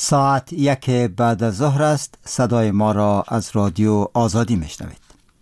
ساعت 1 بعد از ظهر است. صدای ما را از رادیو آزادی میشنوید.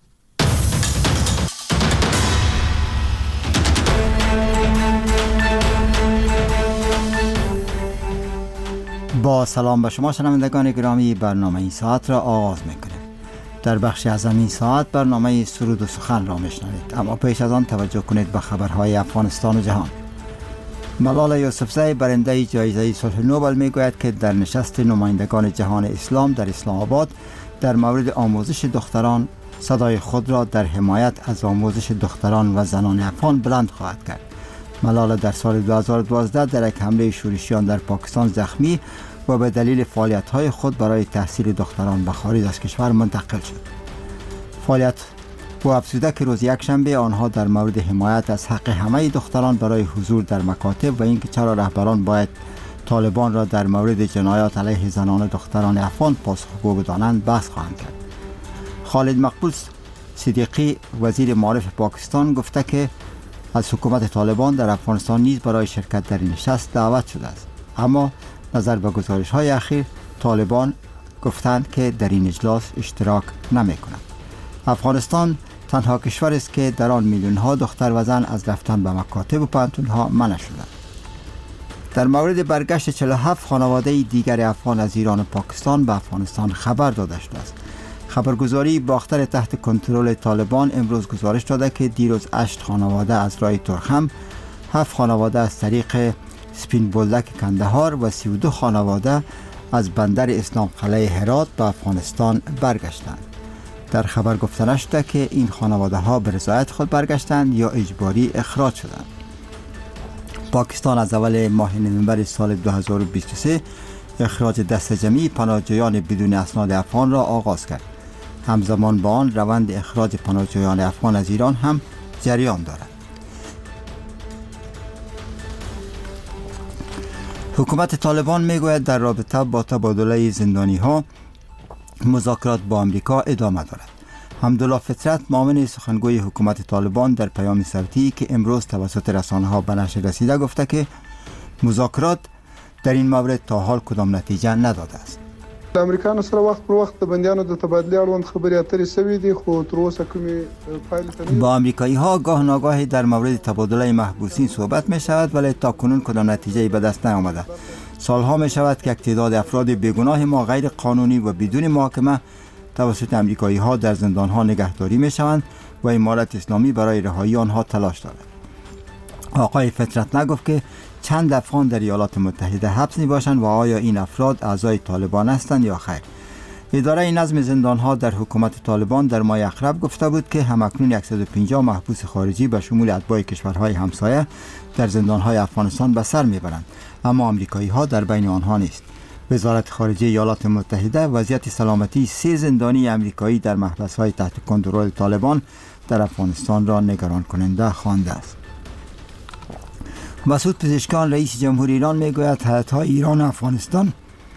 با سلام به شما شنوندگان گرامی، برنامه این ساعت را آغاز میکنیم. در بخش از این ساعت برنامه سرود و سخن را میشنوید، اما پیش از آن توجه کنید به خبرهای افغانستان و جهان. ملال یوسفزی برنده جایزه صلح نوبل میگوید که در نشست نمایندگان جهان اسلام در اسلام آباد در مورد آموزش دختران صدای خود را در حمایت از آموزش دختران و زنان افغان بلند خواهد کرد. ملال در سال 2012 در یک حمله شورشیان در پاکستان زخمی و به دلیل فعالیت‌های خود برای تحصیل دختران به خارج از کشور منتقل شد. فعالیت و افزوده که روز یکشنبه آنها در مورد حمایت از حق همه دختران برای حضور در مکاتب و اینکه چرا رهبران باید طالبان را در مورد جنایات علیه زنان و دختران افغان پاسخگو بدانند بحث خواهند کرد. خالد مقبول صدیقی وزیر معارف پاکستان گفته که از حکومت طالبان در افغانستان نیز برای شرکت در این نشست دعوت شده است، اما نظر به گزارش‌های اخیر طالبان گفتند که در این اجلاس اشتراک نمی‌کنند. افغانستان تنها کشور است که در آن میلیون‌ها دختر و زن از رفتن به مکاتب و پانتون‌ها منع شدند. در مورد برگشت 47 خانواده دیگر افغان از ایران و پاکستان به افغانستان خبر داده شده است. خبرگزاری باختر تحت کنترل طالبان امروز گزارش داده که دیروز 8 خانواده از راه ترخم، 7 خانواده از طریق سپین بولدک کندهار و 32 خانواده از بندر اسلام قلعه هرات به افغانستان برگشتند. در خبر گفته نشده که این خانواده ها به رضایت خود برگشتند یا اجباری اخراج شدند. پاکستان از اول ماه نوامبر سال 2023 اخراج دست جمعی پناهجویان بدون اسناد افغان را آغاز کرد. همزمان با آن روند اخراج پناهجویان افغان از ایران هم جریان دارد. حکومت طالبان میگوید در رابطه با تبادله زندانی ها مذاکرات با آمریکا ادامه دارد. حمدالله فطرت معاون سخنگوی حکومت طالبان در پیام صوتی که امروز توسط رسانه‌ها به نشر رسیده گفته که مذاکرات در این مورد تا حال کدام نتیجه نداده است. د امریکا سره وخت پر وخت د بندیانو د تبادله اړوند خبرې اترې شوې دي، خو تر اوسه کومې پایلې با آمریکایی ها گاه ناگاهی در مورد تبادله محبوسین صحبت می شود، ولی تا کنون کدام نتیجه به دست نیامده. سالها می شود که یک تعداد افراد بیگناه ما غیر قانونی و بدون محاکمه توسط آمریکایی ها در زندان ها نگهداری می شوند و امارت اسلامی برای رهایی آنها تلاش دارد. آقای فطرت نگفت که چند افغان در ایالات متحده حبس می باشند و آیا این افراد اعضای طالبان هستند یا خیر. اداره نظم زندان ها در حکومت طالبان در ماه اقرب گفته بود که همکنون 150 محبوس خارجی به شمول اتباع کشورهای همسایه در زندان های افغانستان به سر می برند، اما آمریکایی ها در بین آنها نیست. وزارت خارجه ایالات متحده وضعیت سلامتی 3 زندانی آمریکایی در محبس های تحت کنترل طالبان در افغانستان را نگران کننده خوانده است. مسعود پزشکیان رئیس جمهور ایران میگوید هیئت‌های ایران و افغانستان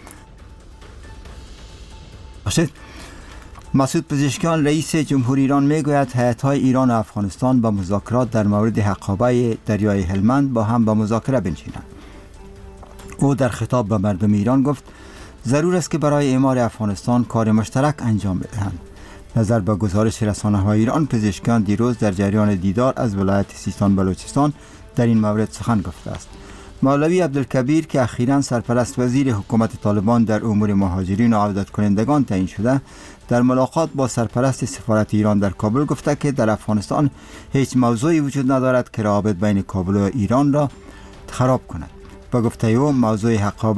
مسعود پزشکیان رئیس جمهور ایران میگوید هیئت‌های ایران و افغانستان با مذاکرات در مورد حقابه دریای هلمند با هم به مذاکره بنشینند. او در خطاب به مردم ایران گفت ضرور است که برای اعمار افغانستان کار مشترک انجام بدهند. نظر به گزارش رسانه‌های ایران، پزشکیان دیروز در جریان دیدار از ولایت سیستان بلوچستان در این مورد سخن گفته است. مولوی عبدالکبیر که اخیراً سرپرست وزیر حکومت طالبان در امور مهاجرین و عودت کنندگان تعیین شده، در ملاقات با سرپرست سفارت ایران در کابل گفته که در افغانستان هیچ موضوعی وجود ندارد که روابط بین کابل و ایران را خراب کند. با گفته او موضوع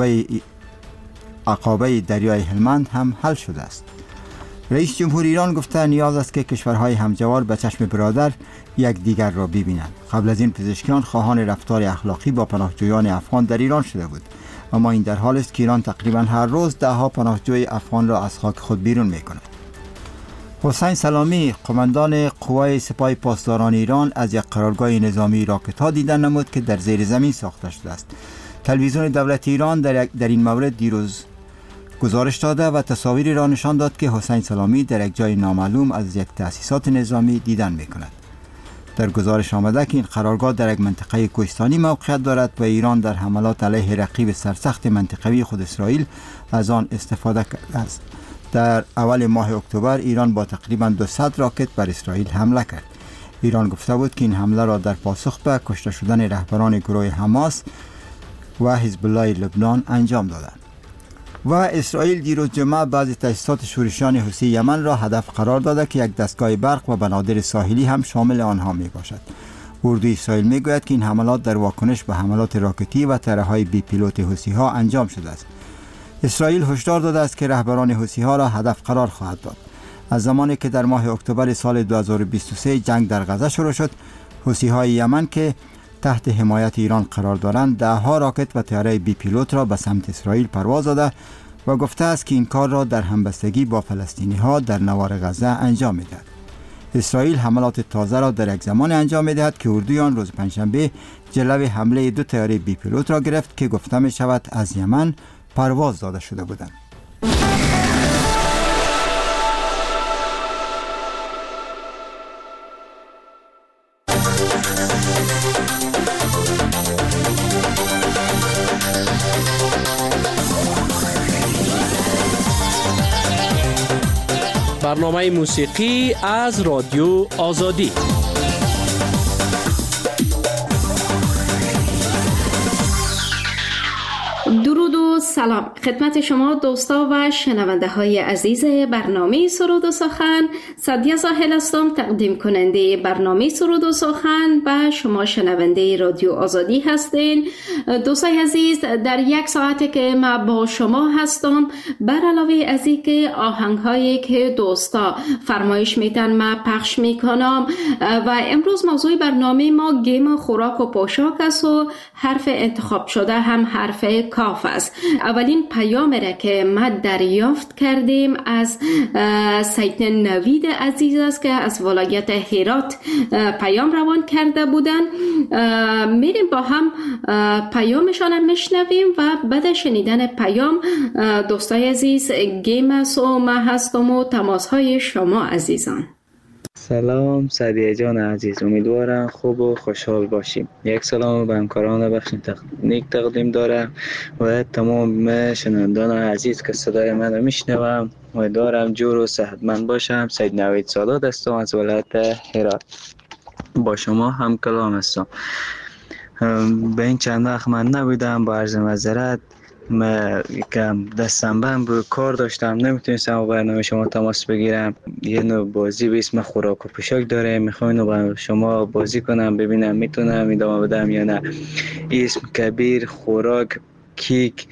حقابه دریای هلمند هم حل شده است. رئیس جمهور ایران گفته نیاز است که کشورهای همجوار به چشم برادر یکدیگر را ببینند. قبل از این پزشکیان خواهان رفتار اخلاقی با پناهجویان افغان در ایران شده بود، اما این در حال است که ایران تقریبا هر روز ده‌ها پناهجوی افغان را از خاک خود بیرون می‌کند. حسین سلامی قماندان قوای سپاه پاسداران ایران از یک قرارگاه نظامی راکت‌ها دیدن نمود که در زیر زمین ساخته شده است. تلویزیون دولت ایران در این مورد دیروز گزارش داده و تصاویری را نشان داد که حسین سلامی در یک جای نامعلوم از یک تأسیسات نظامی دیدن می‌کند. در گزارش آمده که این قرارگاه در یک منطقه کوهستانی موقعیت دارد و ایران در حملات علیه رقیب سرسخت منطقوی خود اسرائیل از آن استفاده کرده است. در اول ماه اکتبر ایران با تقریبا 200 راکت بر اسرائیل حمله کرد. ایران گفته بود که این حمله را در پاسخ به کشته شدن رهبران گروه حماس و حزب الله لبنان انجام دادند. و اسرائیل دیروز جمعه بعضی تاسیسات شورشیان حوثی یمن را هدف قرار داده که یک دستگاه برق و بنادر ساحلی هم شامل آنها می باشد. اردوی اسرائیل می گوید که این حملات در واکنش به حملات راکتی و طیاره‌های بی پیلوت حوثی ها انجام شده است. اسرائیل هشدار داده است که رهبران حوثی ها را هدف قرار خواهد داد. از زمانی که در ماه اکتبر سال 2023 جنگ در غزه شروع شد، حوثی های یمن که تحت حمایت ایران قرار دارند 10 راکت و طیاره بی پیلوت را به سمت اسرائیل پرواز داده و گفته است که این کار را در همبستگی با فلسطینی ها در نوار غزه انجام می دهد. اسرائیل حملات تازه را در یک زمان انجام می دهد که اردوی آن روز پنجشنبه جلوی حمله 2 طیاره بی پیلوت را گرفت که گفته می شود از یمن پرواز داده شده بودند. برنامه موسیقی از رادیو آزادی. درود و سلام خدمت شما دوستا و شنونده های عزیز برنامه سرود و سخن. سعدیه ساحل هستم، تقدیم کننده برنامه سرود و سخن و شما شنونده رادیو آزادی هستین. دوستای عزیز، در یک ساعتی که ما با شما هستم، بر علاوه از اینکه آهنگ هایی که دوستا فرمایش میتن ما پخش میکنم و امروز موضوع برنامه ما گیم خوراک و پوشاک است و حرف انتخاب شده هم حرف کاف است. اولین پیام را که ما دریافت کردیم از سید نوید عزیز است که از ولایت هرات پیام روان کرده بودن. میریم با هم پیامشان میشنویم و بعد شنیدن پیام دوستای عزیز گیم است و ما هستم و تماس های شما عزیزان. سلام سعدیه جان عزیز، امیدوارم خوب و خوشحال باشیم. یک سلام به همکاران بخش تکنیک تقدیم دارم و تمام شنوندگان عزیز که صدای من رو میشنوم. امیدوارم جور و صحتمند باشم. سید نوید سادات هستم از ولایت هرات، با شما هم کلام هستم. به این چند وقت من نبودم، با عرض معذرت. من یکم دستم بند بود، کار داشتم، نمیتونستم با برنامه شما تماس بگیرم. یه نوع بازی به اسم خوراک و پوشاک داره، میخوام با شما بازی کنم ببینم میتونم ادامه بدم یا نه. اسم کبیر، خوراک، کیک،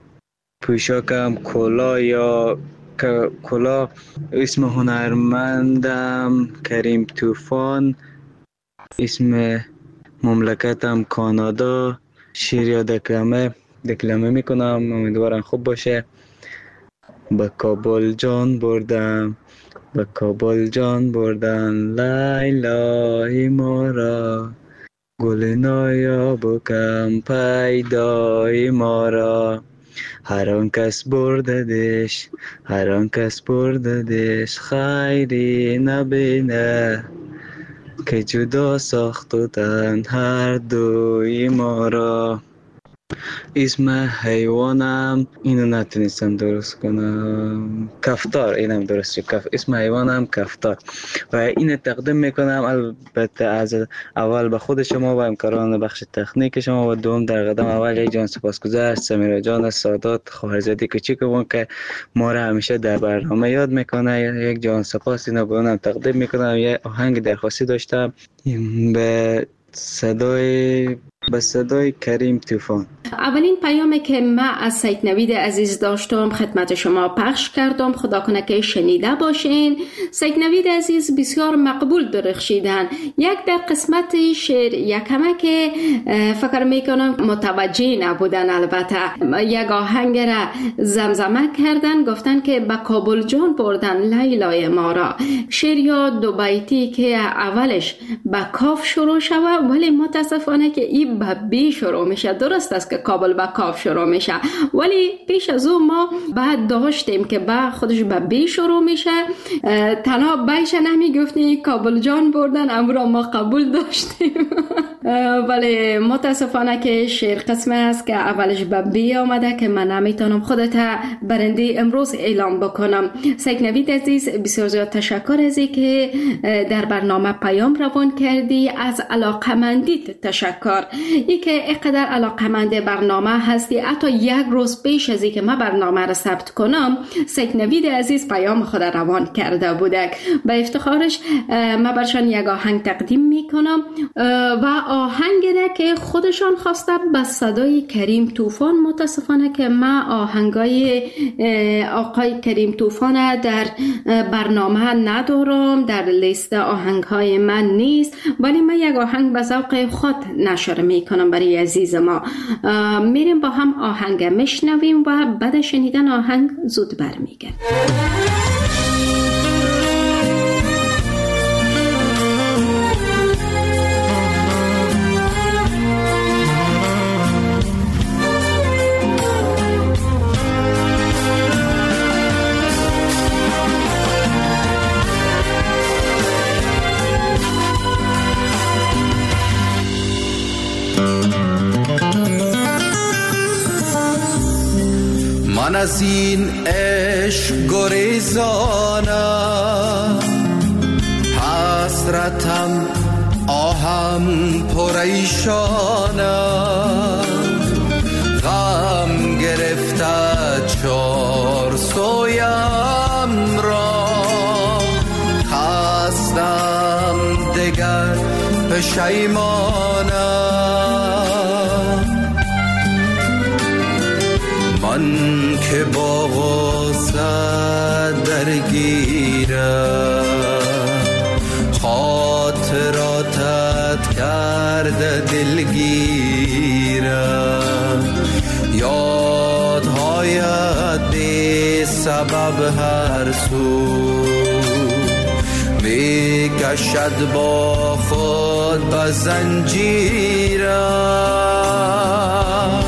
پوشاکم کلا یا کلا. اسم هنرمندم کریم طوفان، اسم مملکتم کانادا. شعر یا دکلمه میکنم، امیدوارم خوب باشه. به کابل جان بردم، به کابل جان بردن لیلای ما را، گل نایاب و کم پیدای ما را. هر آن کس برددش، هر آن کس برددش، خیری نبینه که جدا ساختن هر دوی ما را. اسم حیوانم اینو نتونستم درست کنم، کفتار. اینم درست شد، اسم حیوانم کفتار و اینو تقدیم میکنم البته از اول به خود شما و همکاران بخش تکنیک شما و دوم در قدم اول یک جان سپاسگزار سمیرا جان سادات خواهرزاده کوچیکمون که ما را همیشه در برنامه یاد میکنه. یک جان سپاس اینو به اونم تقدیم میکنم. یه آهنگ درخواستی داشتم به صدای کریم طوفان. اولین پیامی که من از سید نوید عزیز داشتم خدمت شما پخش کردم، خدا کنه که شنیده باشین. سید نوید عزیز بسیار مقبول درخشیدن. یک در قسمت شعر یکمه که فکر میکنم متوجه نبودن، البته یک آهنگ را زمزمه کردن، گفتن که به کابل جان بردن لیلای ما را. شعر یا دو بیتی که اولش به کاف شروع شود ولی متاسفانه که این به بی شروع میشه. درست است که کابل به کاف شروع میشه، ولی پیش از او ما بعد داشتیم که با خودش به بی شروع میشه. تنها بیش نمیگفتیم کابل جان بردن، امرو ما قبول داشتیم. ولی متاسفانه که شعر قسمه است که اولش به بی آمده که من نمیتونم خودت برنده امروز اعلام بکنم. سید نوید عزیز، بسیار زیاد تشکر از که در برنامه پیام روان کردی. از علاقمندیت تشکر، ای که اینقدر علاقمند برنامه هستی. حتی یک روز پیش از که من برنامه را ثبت کنم، سید نوید عزیز پیام خود روان کرده بودک. به افتخارش من برشان یک آهنگ تقدیم میکنم و آهنگ را که خودشان خواسته به صدای کریم طوفان. متاسفانه که من آهنگای آقای کریم طوفان در برنامه ندارم، در لیست آهنگهای من نیست، ولی من یک آهنگ به ذوق خود نشر میکنم برای عزیز ما. میریم با هم آهنگ میشنویم و بعد شنیدن آهنگ زود برمیگردیم. من از این عشق گریزانم، حسرتم آهم پریشانم، غم گرفته چار سویم را، خستم دگر پشیمانم. من که با غصه درگیرم، خاطراتت کرده دلگیرم، یادهایت بی سبب هر سو می کشد با خود به زنجیرم.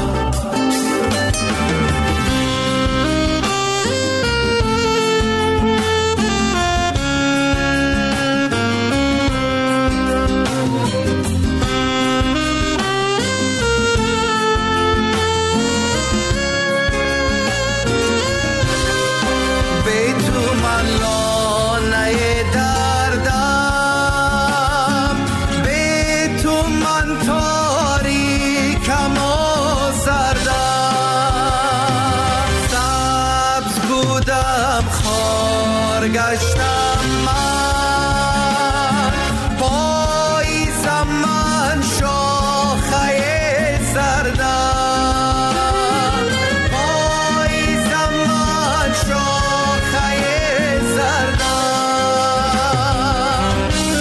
گشتم من پاییزم، من شاخه زردم، پاییزم من شاخه زردم.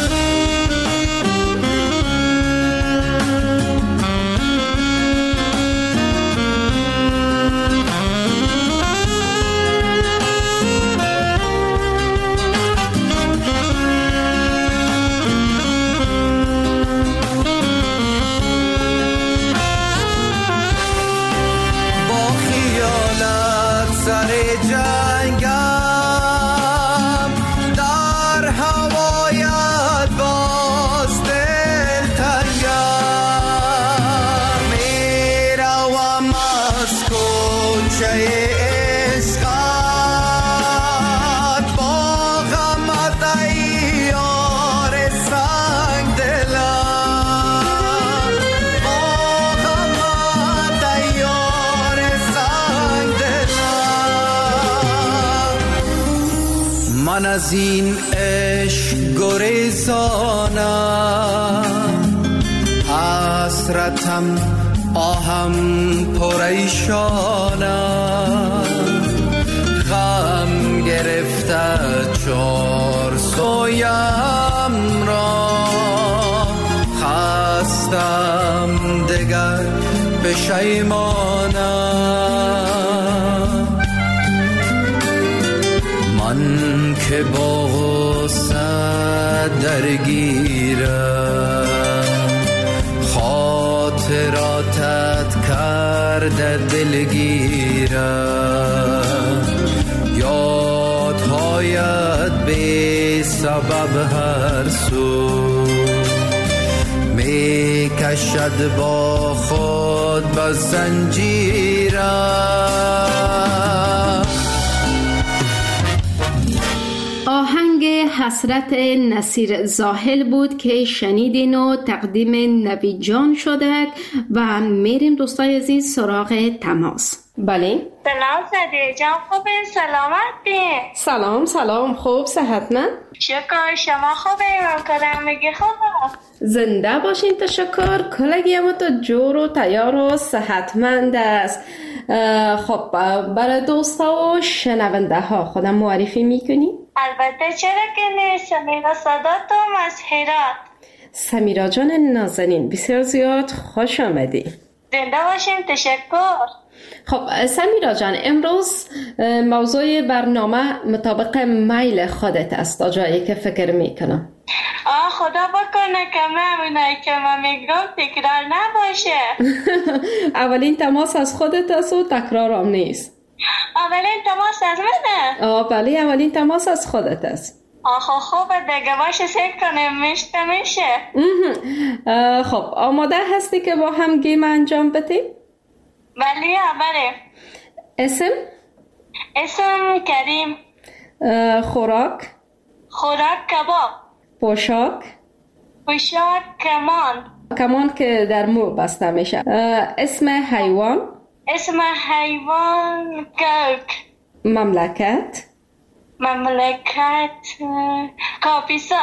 من از این عشق گریزانم، حسرتم آهم پریشانم، غم گرفته چار سویم را، خستم دگر پشیمانم. من که با غصه درگیرم، خاطراتت خاطراتت کرده دلگیرم، یادهایت بی سبب هر سو می کشد با خود به زنجیرم. آهنگ حسرت نصیر زاهل بود که شنیدین و تقدیم نوید جان شده و میریم دوستای عزیز سراغ تماس. بله سلام صدیه جان، خوبین؟ سلامتی؟ سلام خوب صحتمند؟ شکر، شما خوبین؟ ممکنم میگی خوبه؟ زنده باشین، تشکر. کلگی همه تو جور و تیار و صحتمند است. خب برای دوستا و شنونده ها خودم معرفی میکنی؟ البته چرا که نیست. سمیرا صدات و مسحیرات. سمیرا جان نازنین، بسیار زیاد خوش آمدی. زنده باشین، تشکر. خب سمیرا جان، امروز موضوع برنامه مطابق میل خودت است تا جایی که فکر میکنم. خدا بکنه که همینایی که من میگم تکرار نباشه. اولین تماس از خودت است و تکرار هم نیست. اولین تماس از منه؟ بله اولین تماس از خودت است. خوبه دیگه، باشه سیک کنیم میشه. خب آماده هستی که با هم گیم انجام بدیم؟ بله. اسم کریم. خوراک کباب. پوشاک کمان که در مو بسته میشه. اسم حیوان گرگ. مملکت کاپیسا.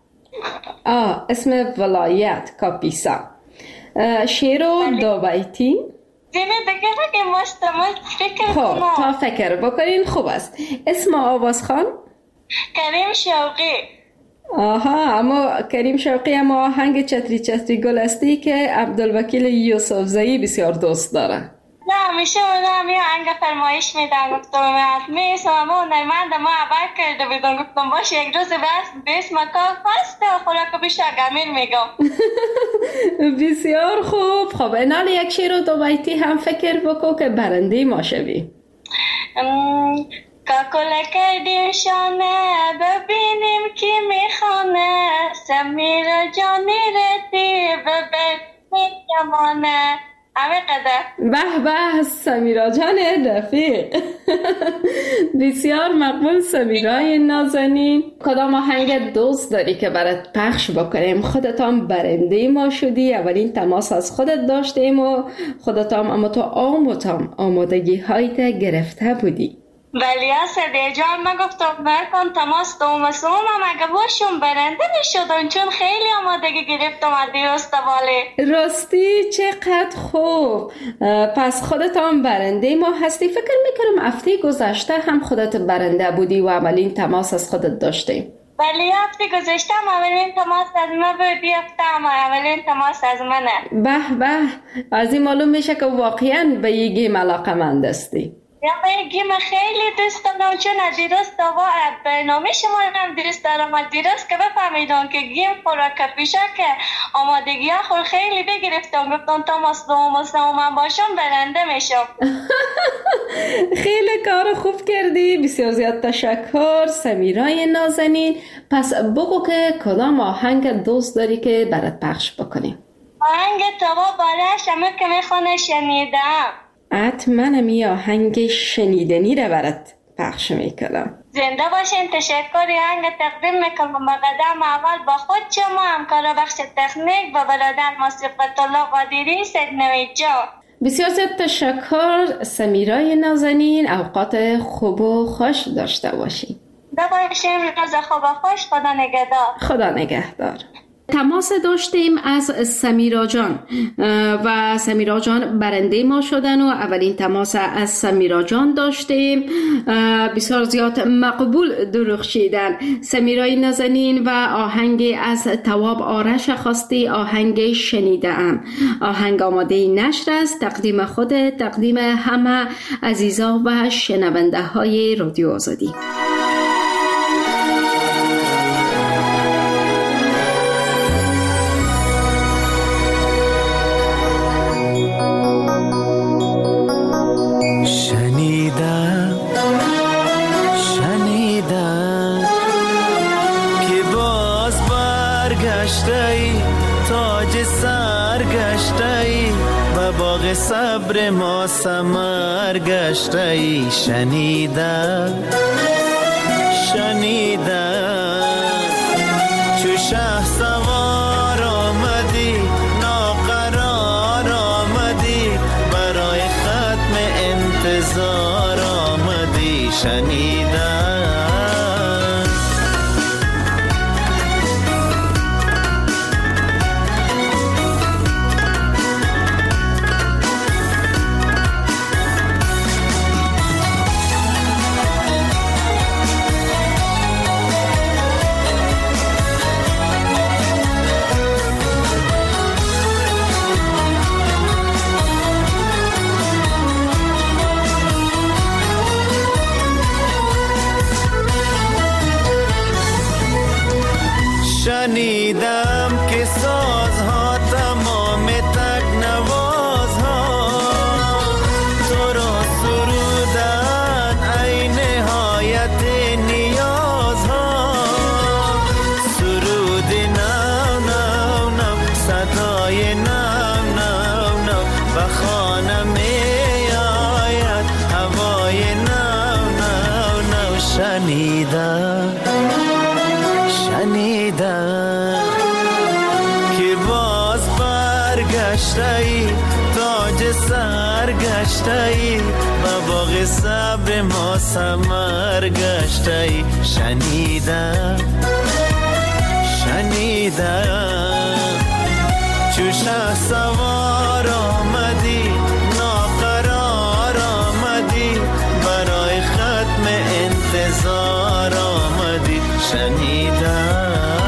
اسم ولایت کاپیسا. شعر و دو بیتی. زینه دیگه مستمر فکر کنم. خب تا فکر بکنین خوب است. اسم آوازخوان کریم شوقی. اما کریم شوقی اما آهنگ چتری گل استی که عبدالوکیل یوسف زئی بسیار دوست داره. نه همیشه اونم یه آهنگ فرمایش میدن، گفتم میسم اما نرمند ما عبر کرده بیدون، گفتم باشه یک روز به اسم کار پسته و خوراک بیشتر گمیر میگم. بسیار خوب. خب اینال یک شعر و دو بیتی هم فکر بکن که برنده ما شوی. کاکل کردیم شانه ببینیم کی میخانه، سمیرا جانی رتی ببینیم کمانه. همه قدر. به سمیرا جان رفیق. بسیار مقبول سمیرای نازنین. کدام آهنگ دوست داری که برات پخش بکنیم؟ خودت هم برنده ما شدی، اولین تماس از خودت داشتیم و خودت هم اما تو آمادگی هایت گرفته بودی. ولی صدیه جان من گفتم نکن تماس دوم اگه باشون برنده میشدن، چون خیلی آمادگی گرفتم از دیروسته. والی راستی چقدر خوب. پس خودت هم برنده ما هستی. فکر میکنم هفته گذشته هم خودت برنده بودی و اولین تماس از خودت داشتی. ولی هفته گذشته اولین تماس از من بودی، اولین تماس از منه. به از این معلوم میشه که واقعا به یه گیم علاقه‌مند هستی. من گیم خیلی دوست دارم، چون از دیروز دوا برنامه شما هم دوست دارم. از دیروز که بفهمیدم که گیم خوراک پیشه که آمادگی ها خود خیلی بگرفتم، گفتم تماس دوم من باشم برنده میشم. خیلی کار خوب کردی، بسیار زیاد تشکر سمیرای نازنین. پس بگو که کدام آهنگ دوست داری که برات پخش بکنیم؟ آهنگ توا بالش همه که میخونه شنیدم. منم یه آهنگ شنیدنی رو برات پخش میکنم. زنده باشین، تشکری. آهنگ تقدیم میکنم با قدم اول با خود شما همکار بخش تکنیک و برادر موسیقی الله قادری نوید جان. بسیار زیاد تشکر سمیرای نازنین. اوقات خوب و خوش داشته باشین. زنده باشین، روز خوب و خوش. خدا نگهدار. خدا نگهدار. تماس داشتیم از سمیرا جان و سمیرا جان برنده ما شدن و اولین تماس از سمیرا جان داشتیم. بسیار زیاد مقبول درخشیدن. سمیرای نازنین و آهنگ از تواب آرش خواستی، آهنگ شنیدم. آهنگ آماده نشر است. تقدیم خود، تقدیم همه عزیزا و شنونده های رادیو آزادی. باغ صبر ما ثمر گشته ای شنیدم چو شه سوار آمدی ناقرار آمدی برای ختم انتظار آمدی شنیدم شنیدم که سازها تمام تکنوازها تو را سرودن ای نهایت نیازها سرود نو نو نو صدای نو نو نو و خانه می آید هوای نو نو نو شنیدم که باز برگشته ای تاج سر گشته ای و باغ صبر ما ثمر گشته ای شنیدم چو شه سوار آمدی ناقرار آمدی برای ختم انتظار آمدی شنیدم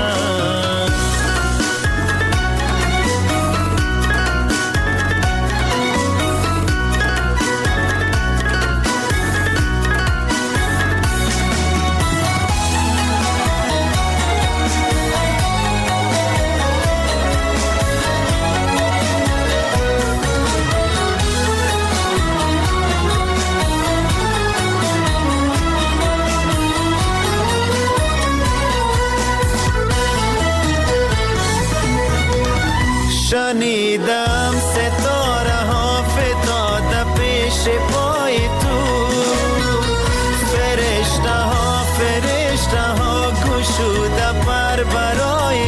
شنیدم ستاره ها فتاده پیش پای تو فرشته ها گشوده پر برای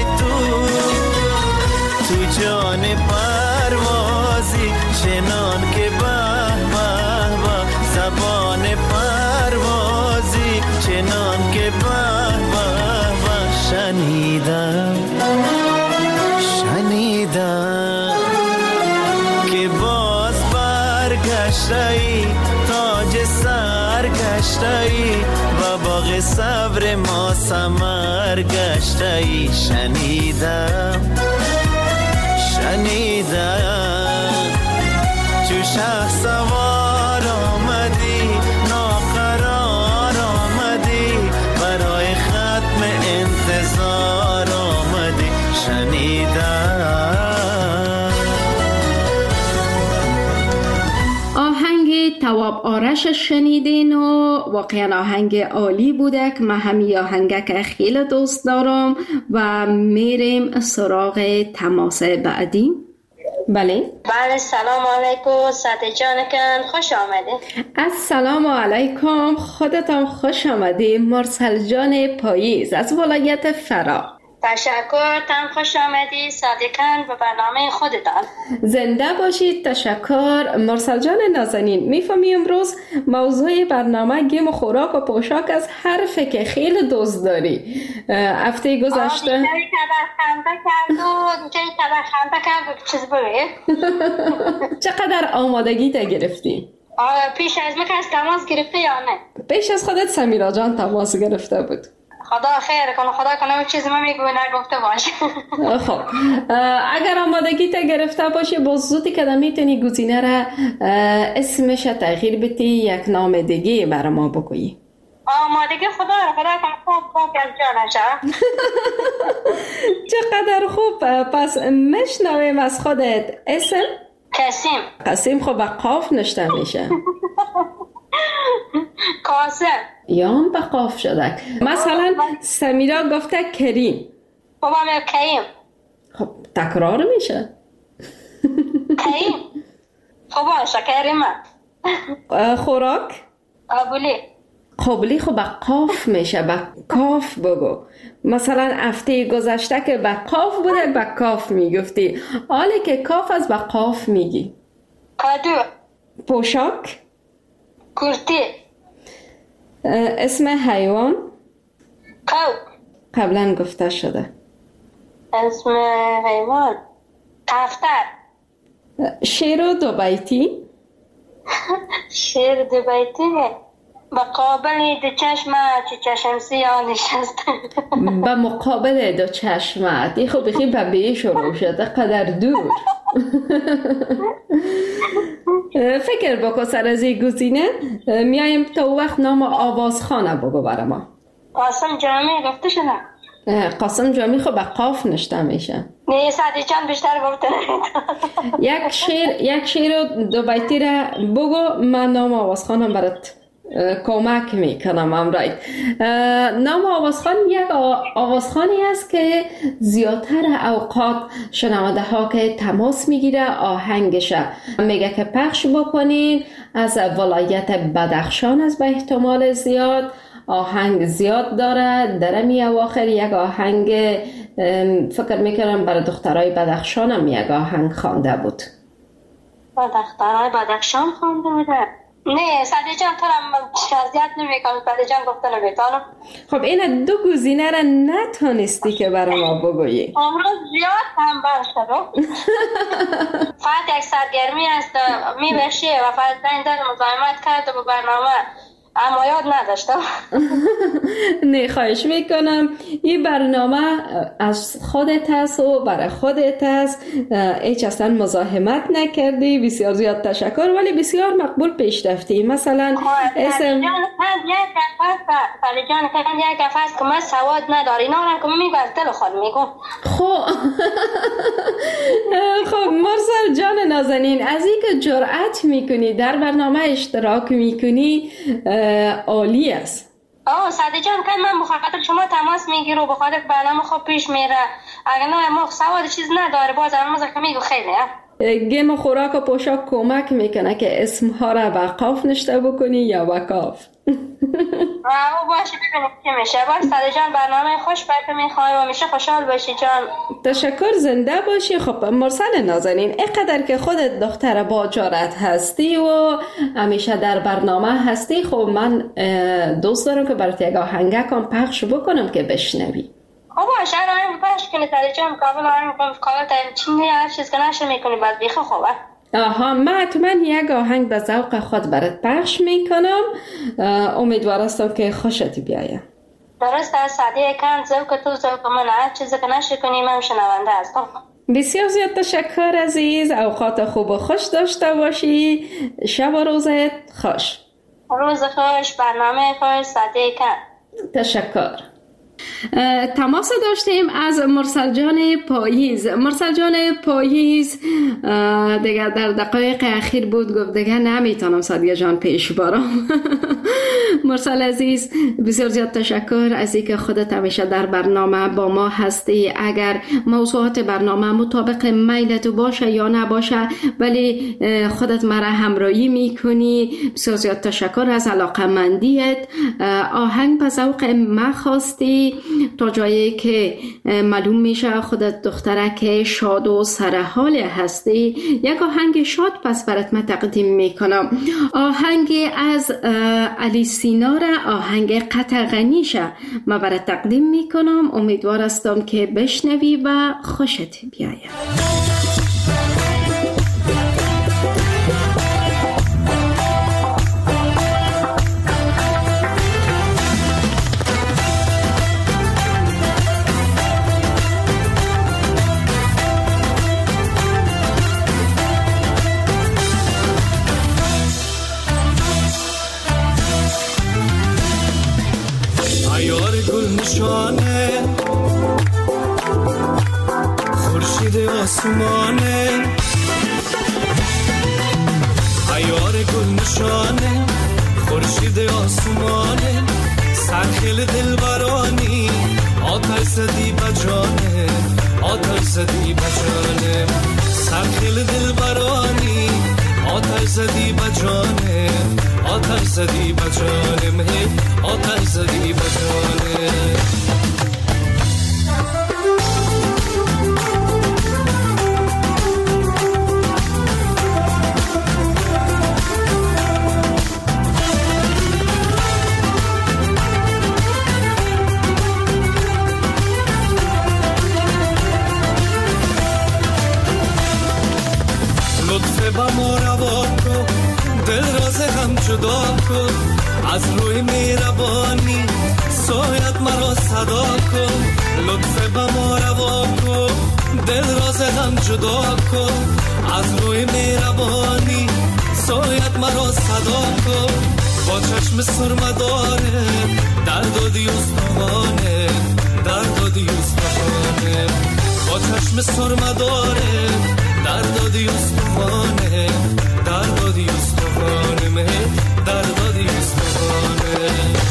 تو جان پروازی چنان که به به به زبان پروازی چنان که به به به شنیدم که باز برگشته ای تاج سر گشته ای و باغ صبر ما ثمر گشته ای شنیدم چو شه سوار آمدی ناقرار آمدی برای ختم انتظار آمدی شنیدم تواب آرش شنیدین و واقعا آهنگ عالی بوده که من همی آهنگک خیلی دوست دارم و میریم سراغ تماس بعدی. بله سلام علیکم ساده جانکن خوش آمده. السلام علیکم خودتان خوش آمدی. مرسل جان پاییز از ولایت فرا. تشکر تم خوش آمدی صادقاً به برنامه خودتان. زنده باشید. تشکر مرسل جان نازنین. میفهمی امروز موضوع برنامه گیم و خوراک و پوشاک از حرفی که خیلی دوست داری. هفته گذشته جایی خنده کرد چیز بگه. چقدر آمادگی تا گرفتی؟ پیش از من کس تماس گرفته یا نه؟ پیش از خودت سمیرا جان تماس گرفته بود. خدا خیر کنه. خدا کنه چیزی من میگو نگفته باشه. خب اگر آمادگی تا گرفته باشه با زودی که میتونی گزینه را اسمش تغییر بدی یک نام دیگه برای ما بگویی. آمادگی خدا کنه خوب از جانشه. چقدر خوب. پس مشنویم از خودت اسم. قاسم. خب با قاف نشته میشه. قاسم یا هم به قاف شده. مثلا سمیرا گفته کریم. بابا میگه کریم. خب تکرار میشه. کریم. خب شکر من. خوراک؟ قابلی. خب با قاف میشه، با کاف بگو. مثلا هفته گذشته که با قاف بوده با کاف میگفتی، حالی که کاف از با قاف میگی. کادو. پوشاک؟ کرتی. اسم حیوان؟ کو. قبلا گفته شده. اسم حیوان کفتر. شیر دو بیتی؟ شیر دو بیتی با مقابل دو چشمت چشم سیاه نشسته. با مقابل دو چشمت این خب بخیم به شروع شده قدر دور. فکر بکن سر از این گزینه. میایم تا وقت نام آوازخانه بگو برای ما. قاسم جامی گفته شده. قاسم جامی خب با قاف نشته میشه. نه سعدی جان بیشتر گفته. یک شیر دو بیتی را بگو، من نام آوازخانم برات کمک میکنم. امرای نام آوازخان یک آوازخانی است که زیادتر اوقات شنونده ها که تماس میگیره آهنگش میگه که پخش بکنین، از ولایت بدخشان است به احتمال زیاد. آهنگ زیاد داره. در می اواخر یک آهنگ فکر میکنم برای دخترای بدخشان هم یک آهنگ خوانده بود. دخترای بدخشان خوانده بوده؟ نه سعدی جان تو را شازیت نمی کنم. سعدی جان گفته نمیتانم. خب این دو گزینه را نتونستی که برای ما بگویی. امروز زیاد هم برشد. فقط یک سرگرمی است میبشه و فقط زنگ داد مزاحمت کرده به برنامه اما یاد نداشتم. نه خواهش میکنم. این برنامه از خودت هست و برای خودت هست، هیچ اصلا مزاحمت نکردی. بسیار زیاد تشکر، ولی بسیار مقبول پیش رفتی. مثلا اسم فعلی جان یک گفت که من سواد نداری، اینا را که میگو از دل خود میگو. خب مرسل جان نازنین، از این که جرأت میکنی در برنامه اشتراک میکنی عالی است. سعدی جان که من بخاطر شما تماس میگیرم و بخاطر برنامه خوب پیش میره. اگر نه ما سواد چیز نداره باز همون که میگو خیلی گیم خوراک و پوشاک کمک میکنه که اسمها را با قاف نشته بکنی یا با کاف. باشه ببینیم که میشه. باش سعدی جان برنامه خوش برکه میخوای و میشه خوشحال باشی جان. تشکر، زنده باشی. خب مرسل نازنین، اینقدر که خودت دختر با جرأت هستی و همیشه در برنامه هستی، خب من دوست دارم که برات یک آهنگکم پخش بکنم که بشنوی. باشه آهنگ پخش کنی سعدی جان. مقابل آهنگ کابل چینی هر چیز که نشه میکنی بعد بیخه خوبه. من حتما یک آهنگ به ذوق خود برات پخش میکنم. امیدوارم که خوشت بیاید. درست است سعدی کن ذوق تو ذوق من، هر چیزی که نشه کنی من شنونده هستم. بسیار زیاد تشکر عزیز. اوقات خوب و خوش داشته باشی. شب و روزت خوش. روز خوش، برنامه خوش سعدی کن. تشکر. تماس داشتیم از مرسل جان پاییز. مرسل جان پاییز دیگه در دقایق اخیر بود گفت دیگه نمیتونم سادیه جان پیش بارم. مرسل عزیز بسیار زیاد تشکر از اینکه خودت همیشه در برنامه با ما هستی. اگر موضوعات برنامه مطابق میلت باشه یا نباشه ولی خودت مرا همراهی میکنی. بسیار زیاد تشکر از علاقمندیت. آهنگ به ذوق ما خواستی تا جایی که معلوم میشه خودت دخترک شاد و سرحال هستی. یک آهنگ شاد پس برات من تقدیم میکنم. آهنگ از علی سینا را، آهنگ قطغنیشه من برات تقدیم میکنم. امیدوار هستم که بشنوی و خوشت بیاید. نشانه خورشید آسمانه، عیار گل نشانه خورشید آسمانه، سرخیل دلبرانی آتش زدی بجانه، آتش زدی بجانه، سرخیل دلبرانی آتش زدی بجانه آتش زدی بجانم هی آتش زدی بجانه با ما روا کن دل راز هم جدا کن از روی مهربانی سایت مرا صدا کن لطف با ما روا کن دل راز هم جدا کن از روی مهربانی سایت مرا صدا کن با چشم سرمداره درد و دیوستانه درد و دیوستانه با چشم سرمداره درد و دیوستانه درد و دیوستانه مه درد و دیوستانه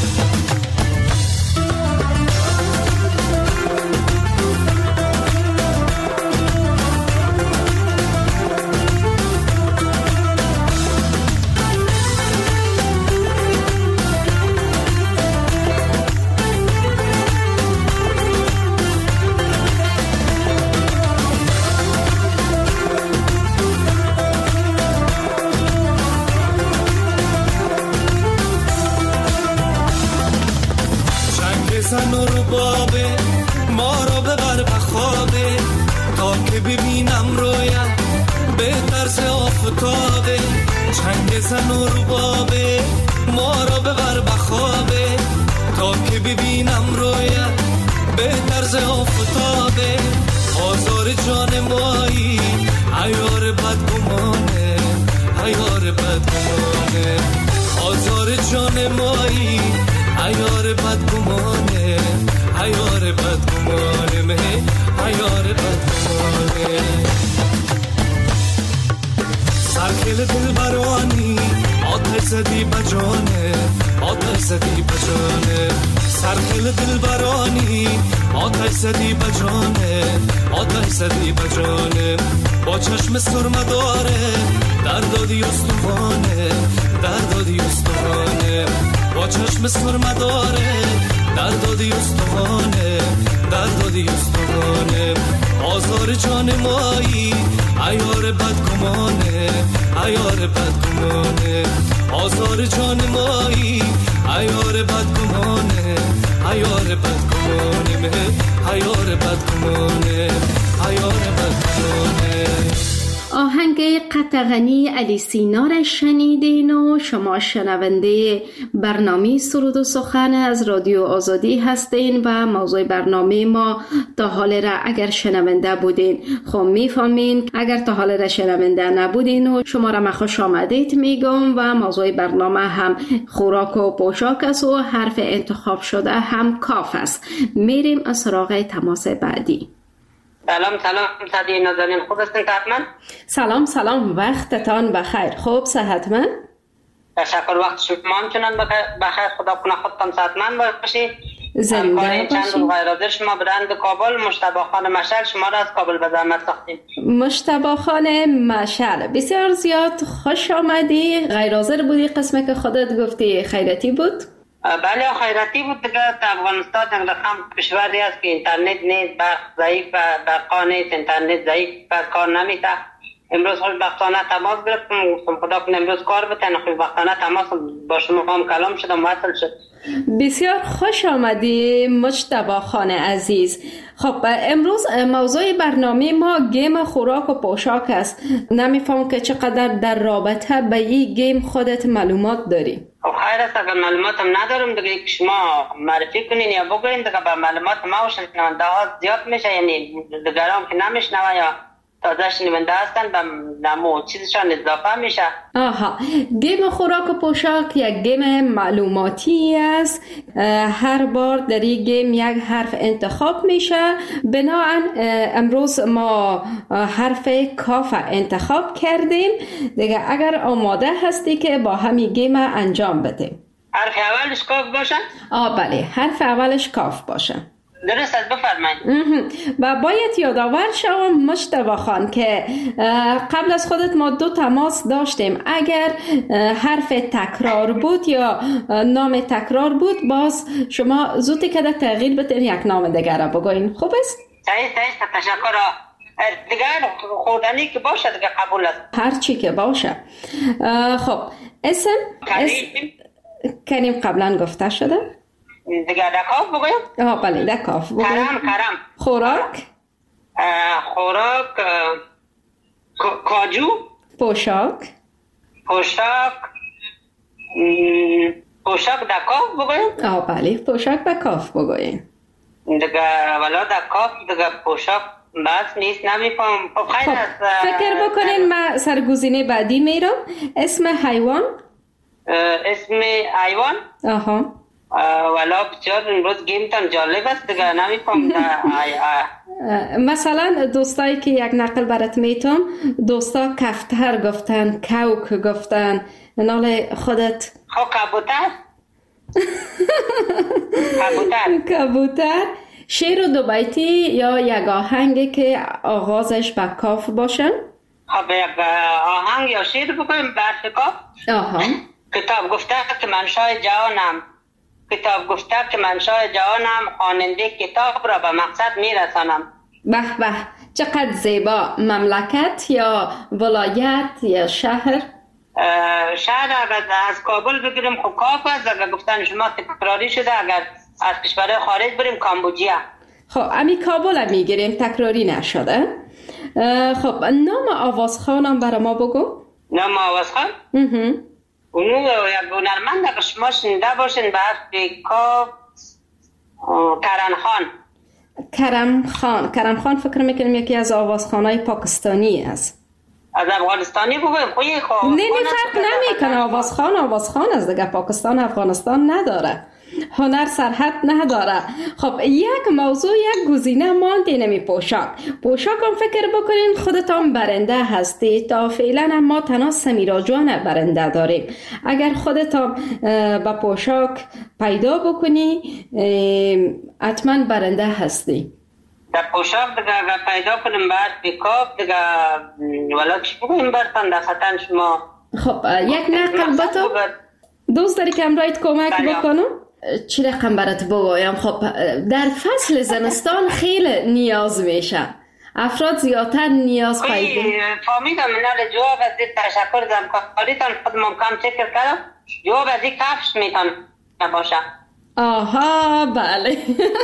زن و ربابه ما رو ببر بخوابه تا که ببینم رویت به طرز آفتابه چنگ زن و ربابه ما رو ببر بخوابه تا که ببینم رویت به طرز آفتابه آزار جان مایی عیار بدگمانه عیار بدگمانه آزار جان مایی عیار بدگمانه عیار بدگمانه مه عیار بدگمانه سرکل دل برانی آتش زدی بجانه آتش زدی بجانه سرکل دل برانی آتش زدی بجانه آتش زدی بجانه با چشم سرمداره درد و دیوستانه درد و دیوستانه با چشم سرمداره درد و دیوستانه درد و دیوستانه آزار جان مایی عیار بدگمانه عیار بدگمانه آزار جان مایی عیار بدگمانه عیار بدگمانه مه عیار بدگمانه عیار بدگمانه آهنگ قطغنی علی سینا را شنیدین و شما شنونده برنامه سرود و سخن از رادیو آزادی هستین و موضوع برنامه ما تا حال را اگر شنونده بودین خب میفهمین اگر تا حال را شنونده نبودین و شما را خوش آمدید میگم و موضوع برنامه هم خوراک و پوشاک است و حرف انتخاب شده هم کاف است. میریم از سراغ تماس بعدی. سلام سعدی نازنین خوب هستین تقمن؟ سلام وقتتان بخیر خوب صحتمند؟ تشکر وقت شما همچنان بخیر خدا کنه خودتان صحتمند باشید زنده باشید چند باشید. غیرحاضر شما برند کابل مجتبی خان مشعل شما را از کابل به زحمت ساختیم. مجتبی خان مشعل بسیار زیاد خوش آمدی. غیرحاضر بودی قسمه که خودت گفتی خیرتی بود؟ بله خیرتی بود دیگه. افغانستان رقم کشوری است که اینترنت نیست برق ضعیف و برقا نیست اینترنت ضعیف و کار نمیده. امروز خوشبختانه تماس گرفتم خدا کنه امروز کار بتن خوشبختانه تماس با شما هم کلام شدم وصل شد. بسیار خوش آمدی مجتبی خان عزیز. خب امروز موضوع برنامه ما گیم خوراک و پوشاک است. نمیفهم که چقدر در رابطه به این گیم خودت معلومات داری؟ خیر است اگر معلوماتم ندارم دیگه که شما معرفی کنین یا بگوین دیگه به معلومات ما و شنونده ها زیاد میشه یعنی دیگران که نمیشنوه یا تازه شنونده هستن به نمو چیزشان اضافه میشه. آها گیم خوراک و پوشاک یک گیم معلوماتی است. هر بار در این گیم یک حرف انتخاب میشه. بنابراین امروز ما حرف کاف انتخاب کردیم دیگه. اگر آماده هستی که با همین گیم انجام بدیم. حرف اولش کاف باشه؟ بله حرف اولش کاف باشه. درست است، بفرمایید. و باید یادآور شوم مجتبی خان که قبل از خودت ما 2 تماس داشتیم. اگر حرف تکرار بود یا نام تکرار بود، باز شما زودی که تغییر بتین یک نام دیگر را بگوین. خوب است؟ صحیح تشکر. دیگر خوردنی که باشه دیگه قبول است. هر چی که باشه. خب اسم کریم قبلا گفته شده؟ دیگه دکاف بگویم؟ بله دکاف بگویم. کرم. خوراک؟ کاجو. پوشاک دکاف بگویم؟ بله پوشاک دکاف بگویم. دیگه ولا دکاف دیگه پوشاک بس نیست، نمی‌فهم. خب فکر بکنین ما سرگزینه بعدی میرم. اسم حیوان؟ اسم حیوان؟ ولا بسیار امروز گیمتان جالب است دیگه، نمی‌فهم. مثلا دوستایی که یک نقل برات میتونم، دوستا کفتر گفتن، کوک گفتن، نال خودت کبوتر. شعر و 2 بیتی یا یک آهنگی که آغازش با کاف باشه؟ خب یک آهنگ یا شعر بکنیم برف کاف. کتاب گفته که من شاه جهانم، خواننده کتاب را به مقصد میرسانم. به به، چقدر زیبا. مملکت یا ولایت یا شهر؟ شهر اگر از کابل بگیریم خب کاف است، اگر گفتن شما تکراری شده اگر از کشور خارج بریم کامبوجیا. خب امی کابل هم میگیریم، تکراری نشده. خب نام آوازخوانم برای ما بگو. نام آوازخوان؟ اونو یک هنرمند اگر شما شنیده باشین به حرف کاف، کرم خان فکر میکنم یکی از آوازخوانای پاکستانی است. از افغانستانی بگویم خویی خواه؟ نه فرق نمیکنه. آوازخوان از دیگه پاکستان افغانستان نداره، هنر سرحد نداره. خب یک موضوع، یک گزینه مانده نمی پوشاک هم فکر بکنین خودتان برنده هستی. تا فعلا ما تنها سمیرا جان برنده داریم. اگر خودتان با پوشاک پیدا بکنی حتما برنده هستی. در پوشاک دیگه اگر پیدا کنیم بعد بیکاپ دیگه ولی چی بگویم برتن در خطن شما. خب یک نقل باتو دوست داری که امرایت کمک بکنم؟ چی رقم برات بگویم؟ خب در فصل زمستان خیلی نیاز میشه، افراد زیادتر نیاز پیدا. فهمیدم. من جواب از این تشکر از همکاریتان. خود ممکن فکر کردم جواب از این کفش میتون نباشه. بله.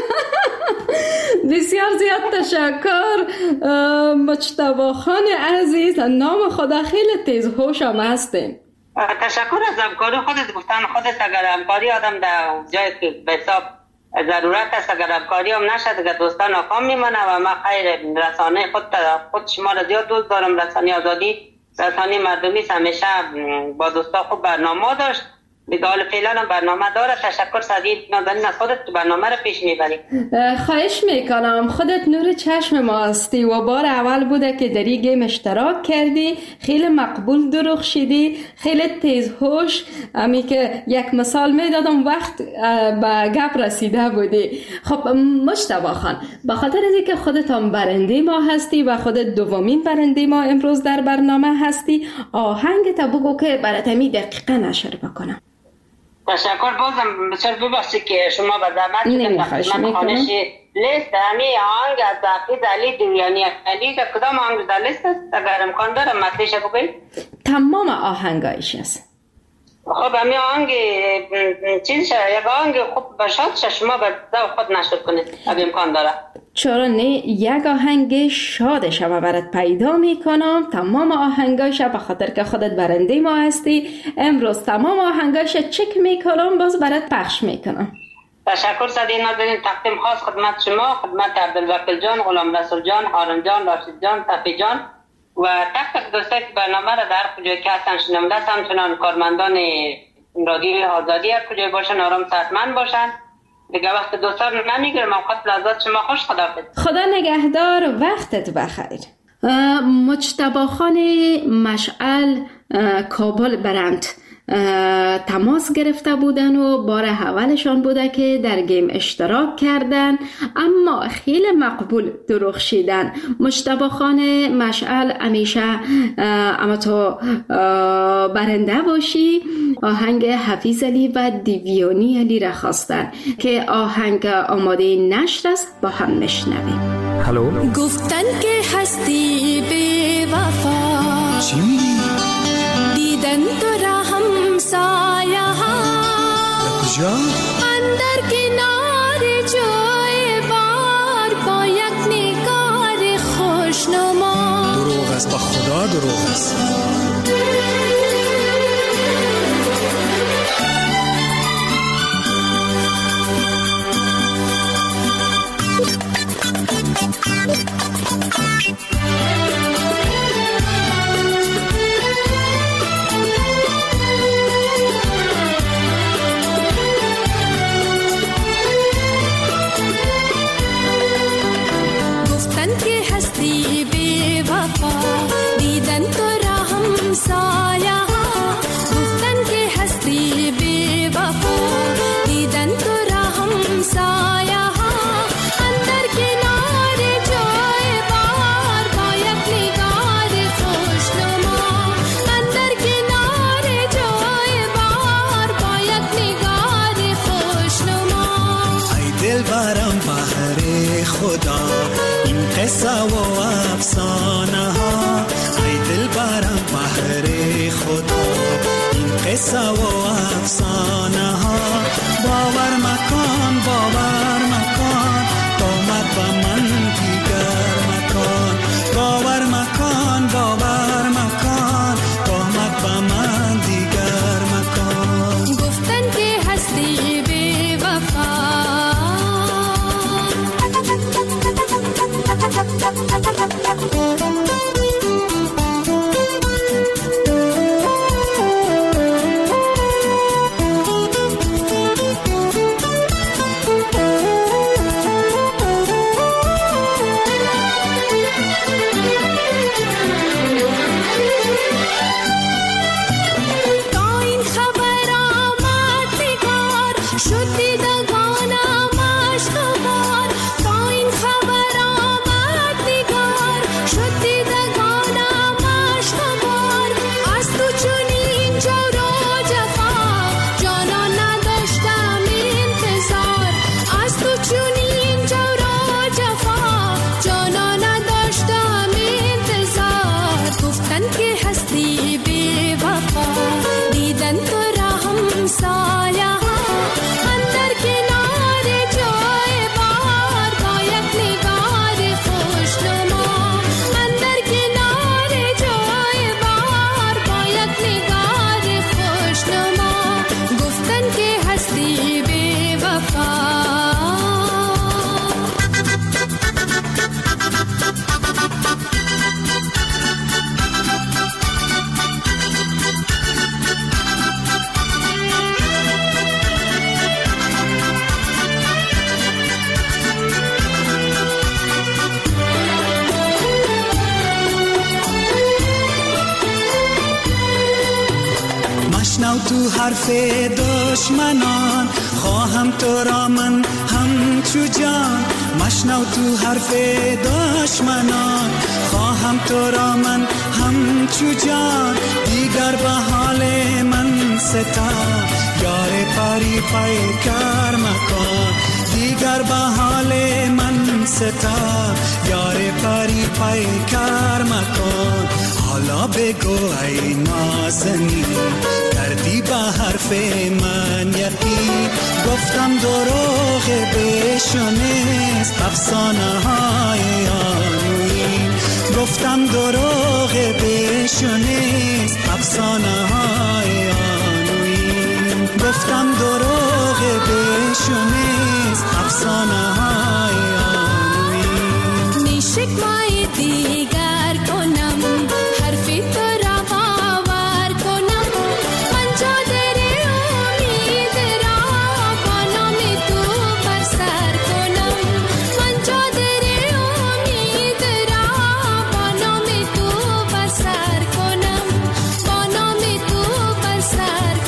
بسیار زیاد تشکر مجتبی خان عزیز. نام خدا خیلی تیز هوش هم هستین. تشکر از همکاری خودت. گفتن خودت اگر همکاری آدم در جایی که به حساب ضرورت است اگر همکاری هم نشد اگر دوستان ناکام میمانه و ما خیر رسانه خود شما را زیاد دوست دارم. رسانه آزادی، رسانه مردمی همیشه با دوستا خوب برنامه داشت. دیگه حال فعلا برنامه داره. تشکر سعید نازنین از خودت برنامه رو پیش میبری. خواهش میکنم. خودت نور چشم ما هستی و بار اول بوده که در این گیم اشتراک کردی. خیلی مقبول درخشیدی، خیلی تیز هوش. امی که یک مثال میدادم وقت به گپ رسیده بودی. خب مجتبی خان، به خاطر از اینکه خودت هم برنده ما هستی و خودت دومین برنده ما امروز در برنامه هستی، آهنگ تا بگو که برات می دقیقا نشر بکنم. تشکر. بازم بسیار ببخشید که شما به زحمت من خانش لیست همی آهنگ از حافظ علی دیویانی علی که کدام آهنگ در لیست است؟ اگر امکان داره مطلعش بگوید. تمام آهنگایش است. خب همی آهنگ چیز شد یک آهنگ خوب باشد شما به ذوق خود نشر کنید اگر امکان داره. چرا نه؟ یک آهنگ شادش هم برات پیدا میکنم. تمام آهنگایش به خاطر که خودت برنده ما هستی امروز تمام آهنگایش چک میکنم باز برات پخش میکنم. تشکر سعید نازنین. تقدیم خاص خدمت شما، خدمت عبدالوکیل جان، غلام رسول جان، هارون جان، راشد جان، صفی جان و تک دوستایی که برنامه را در کجایی که هستن شنونده هستن، همچنان کارمندان رادیو آزادی هر کجای باشن آرام صحتمند باشن. دیگه وقت دوستان نمیگیرم. اوقات لحظات شما خوش. خدا نگهدار. وقتت بخیر. مجتبی خان مشعل کابل برند تماس گرفته بودن و بار اولشان بوده که در گیم اشتراک کردن، اما خیلی مقبول درخشیدن. مجتبی خان مشعل همیشه اما تو برنده باشی. آهنگ حفیظ علی و دیویانی علی را خواستن که آهنگ آماده نشر است، با هم نشنویم. هلو. گفتن که هستی بی وفا، چی میگی؟ دیدن تو را همسایه ها، کجا؟ اندر کنار جای بار با یک نگار خوشنما. دروغ است، با خدا دروغ است. گفتن که هستی بی وفا، دیدن تو را همسایه ها. گفتن که هستی بی وفا، دیدن تو را همسایه ها، اندر کنار جای بار با یک نگار خوشنما. اندر کنار جای بار با یک نگار خوشنما. ای دل برم بهر خدا این قصه و افسانه ها. ای دل برم بهر خدا این قصه و افسانه ها. باور مکان، باور مکان، قامت با من دیگر مکان. باور مکان، باور مکان، قامت با من دیگر مکان. گفتن که هستی بی وفا. تا این خبر آمد نگار، شد دیدگانم اشکبار. تا این خبر آمد نگار، شد دیدگانم اشکبار. از تو چنین جور و جفا، جانا نداشتم انتظار. از تو چنین جور و جفا، جانا نداشتم انتظار. گفتن که هستی بی وفا، دیدن تو را همسایه ها، اندر کنار جای بار با یک نگار خوشنما. اندر کنار جای بار با یک نگار خوشنما. گفتن که هستی بی وفا. مشنو تو حرف دشمنان، خواهم تو را من همچو جان. مشنو تو حرف دشمنان، خواهم تو را من همچو جان. دیگر به حال من ستا، یار پری پیکر مکان. دیگر به حال من ستا، یار پری پیکر مکان. حالا بگو ای نازنین، کردی به حرف من یقین. گفتم دروغ بشنیست افسانه های آنوین. گفتم دروغ بشنیست افسانه های آنوین. گفتم دروغ بشنیست افسانه های آنوین. نیشکمای دیگر کنم، حرفی تو را باور کنم. من چادر امید را با نام تو بر سر کنم. من چادر امید را با نام تو بر سر کنم. با نام تو بر سر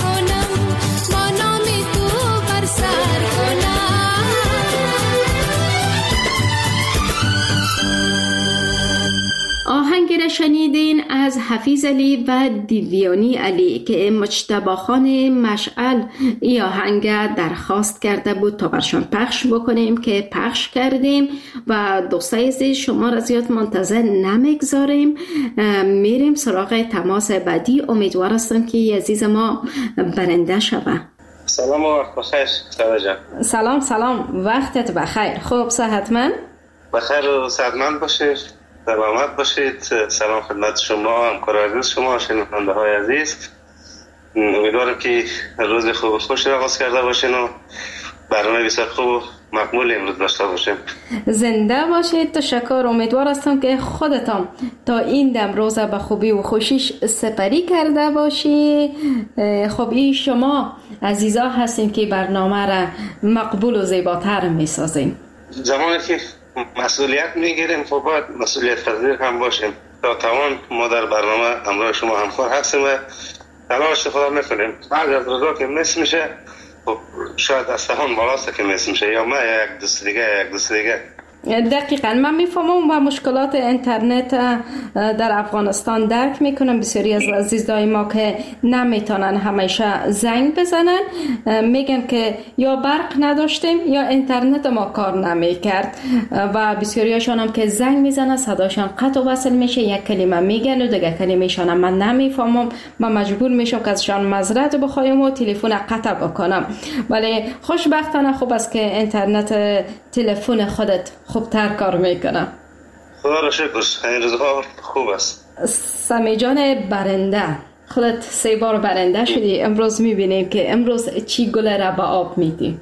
آهنگی را شنیدین از حفیظ علی و دیویانی علی که مجتبی خان مشعل ای آهنگ درخواست کرده بود تا برشان پخش بکنیم که پخش کردیم و دوستای عزیز شما را زیاد منتظر نمیگذاریم، میریم سراغ تماس بعدی. امیدوار هستم که عزیز ما برنده شوه. سلام و وقت بخیر ساده جان. سلام وقتت بخیر. خوب صحتمند؟ بخیر و صحتمند باشید، سلامت باشید. سلام خدمت شما، همکار عزیز شما، شنونده های عزیز. امیدوارم که روز خوب و خوش آغاز کرده باشین و برنامه بسیار خوب و مقبول امروز داشته باشیم. زنده باشید. تشکر. امیدوار هستم که خودتان تا این دم روز به خوبی و خوشیش سپری کرده باشی. خب این شما عزیزا هستین که برنامه را مقبول و زیباتر میسازیم. زمانی که مسئولیت میگیریم خب باید مسئولیت پذیر هم باشیم. تا توان ما در برنامه همراه شما همکار هستیم و تلاش خدا میکنیم. بعد از روزا که مس میشه خب شاید از تهان بالاست که مس میشه، یا ما یک دوست دیگه. دقیقاً من میفهمم و مشکلات اینترنت در افغانستان درک میکنم. بسیاری از عزیزای ما که نمیتونن همیشه زنگ بزنن میگن که یا برق نداشتیم یا اینترنت ما کار نمیکرد و بسیاریشان هم که زنگ میزنن صداشان قطع و وصل میشه، یک کلمه میگن و دیگه کلمه‌شان من نمیفهمم. من مجبور میشم که ازشان معذرت بخوایم و تلفن قطع بکنم. ولی خوشبختانه خوب است که اینترنت تلفن خودت خوبتر کار میکنه. خدا را شکر. این روزها خوب است. سمی جان برنده، خودت 3 بار برنده شدی. امروز میبینیم که امروز چی گل را به آب میدی.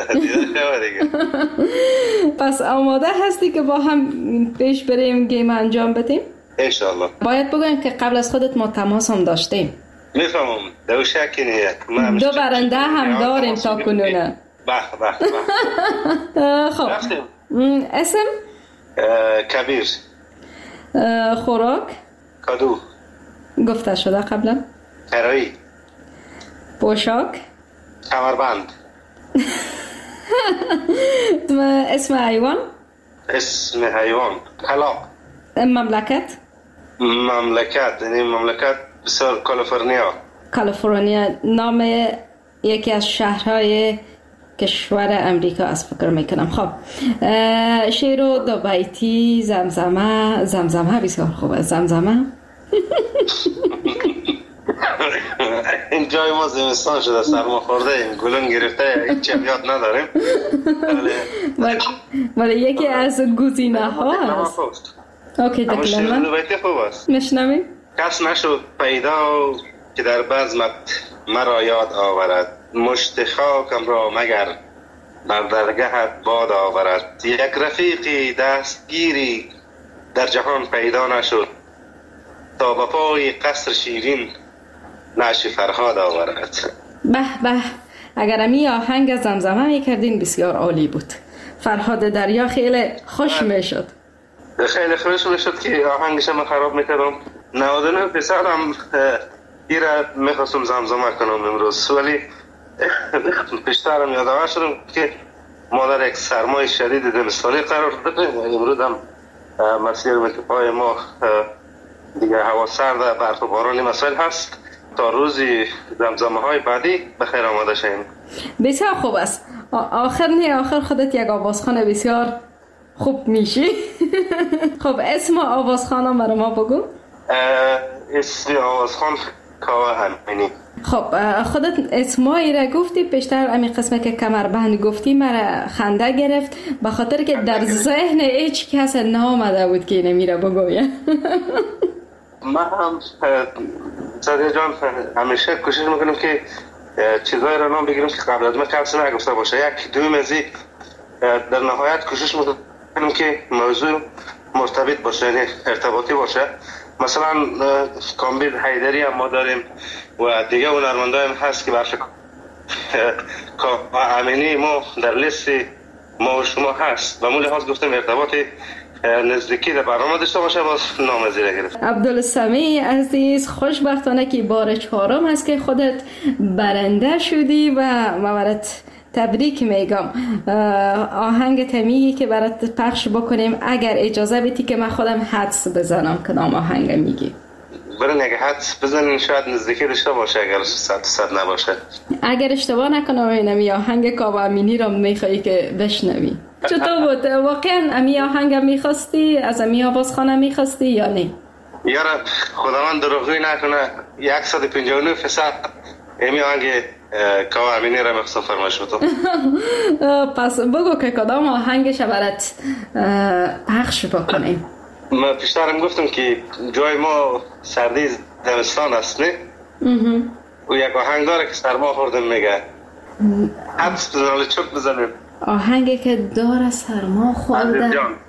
پس آماده هستی که با هم پیش بریم گیم انجام بدیم؟ انشالله. باید بگویم که قبل از خودت ما تماس هم داشتیم. میفهمم، دو شکی نیست. 2 برنده هم داریم تا کنونه. خب اسم؟ کبیر. خوراک؟ کدو. گفته شده قبلا. کرایی. پوشاک؟ کمربند. اسم حیوان؟ اسم حیوان کلاغ. مملکت یعنی مملکت بسیار کالیفرنیا. نام یکی از شهرهای کشور امریکا است فکر میکنم. خب شعر و 2 بیتی. زمزمه بسیار خوبه. زمزمه این جای ما زمستان شده، سرما خورده ایم، گلون گرفته، هیچ یاد نداریم. ولی یکی از گزینه ها هست. اوکی دکلمه 2 بیتی خوب است. میشنویم. کس نشد پیدا که در بزمت مرا یاد آورد، مشت خاکم را مگر بر درگهت باد آورد. یک رفیقی دستگیری در جهان پیدا نشد، تا به پای قصر شیرین نعش فرهاد آورد. به به، اگر امی آهنگ زمزمه میکردین بسیار عالی بود. فرهاد دریا خیلی خوش میشد. خیلی خوش میشد که آهنگش من خراب میکردم. 99% هم ایره میخواستم زمزمه کنم امروز، ولی پیشترم یادآور شدم که ما در یک سرمای شدید زمستانی قرار داریم. امروز هم مسیر پای ما دیگه هوا سرد، برف و بارانی مسائل هست. تا روزی زمزمه های بعدی بخیر آماده شیم. بسیار خوب است. آخر خودت یک آوازخوان بسیار خوب میشی. خب اسم آوازخوانم برای ما بگو. اسم آوازخوان کاوه امینی. خب خودت اسمایی را گفتی، پیشتر امی قسمه که کمربند گفتی مرا خنده گرفت، به خاطر که در ذهن هیچ کس نامده بود که نمیره بگویه. من هم سادیا جان همیشه کوشش میکنم که چیزایی را نام بگیرم که قبل از من کسی نگفته باشه. یک دوم ازی در نهایت کوشش میکنم که موضوع مرتبط باشه، یعنی ارتباطی باشه. مثلا کامبیز حیدری هم ما داریم و دیگه هنرمندای هم هست که برش امینی ما در لیست ما و شما هست و مو لحاظ گفتم ارتباطی نزدیکی در برنامه داشته باشه، باز نام زیره گرفت. عبدالسمیع عزیز، خوشبختانه که بار 4 است که خودت برنده شدی و ما برات تبریک میگم. آهنگ تمیگی که برات پخش بکنیم اگر اجازه بدی که من خودم حدس بزنم کدام آهنگ میگی. برای اگه حدس بزنین شاید نزدیکی داشته باشه اگر 100% نباشه. اگر اشتباه نکنم اینمی آهنگ کاوه امینی را میخوایی که بشنوی. چطور بود؟ واقعا امی آهنگ میخواستی؟ از امی آوازخانه میخواستی یا نه؟ یارا خداوند دروغی نکنه 159% امی آهنگ کاوه امینی را مخصوص فرمایش بتو. پس بگو که کدام آهنگش برات پخش بکنیم. ما پیشترم گفتم که جای ما سردی زمستان است نه؟ و یک آهنگ داره که سرما خوردم میگه حدس بزنم چوب بزنم آهنگی که داره سرما خوردم. عزیز جان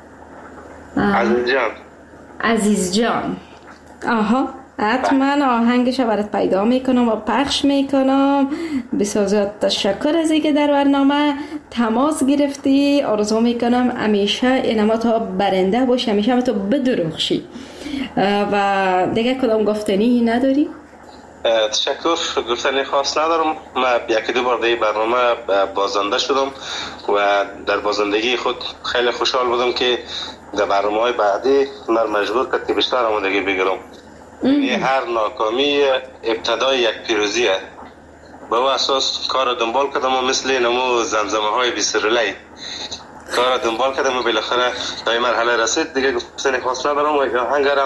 عزیز جان عزیز جان. آها حتما آهنگش برات پیدا میکنم و پخش میکنم. بسیار زیاد تشکر از اینکه در برنامه تماس گرفتی. آرزو میکنم همیشه اینما تا برنده باشی، همیشه تو بدرخشی. و دیگه کدام گفتنی نداری؟ تشکر، گفتنی خاص ندارم. من یکی دو بار در برنامه بازنده شدم و در بازندگی خود خیلی خوشحال بودم که در برنامه‌های بعدی من مجبور کرد که بیشتر آمادگی بگیرم. هر ناکامی ابتدای یک پیروزیه. به او اساس کار دنبال کردم و مثل نمو زمزمه های بیسرلی کار دنبال کردم و بالاخره تا این مرحله رسید. دیگه گفتنی خاص ندارم و آهنگرم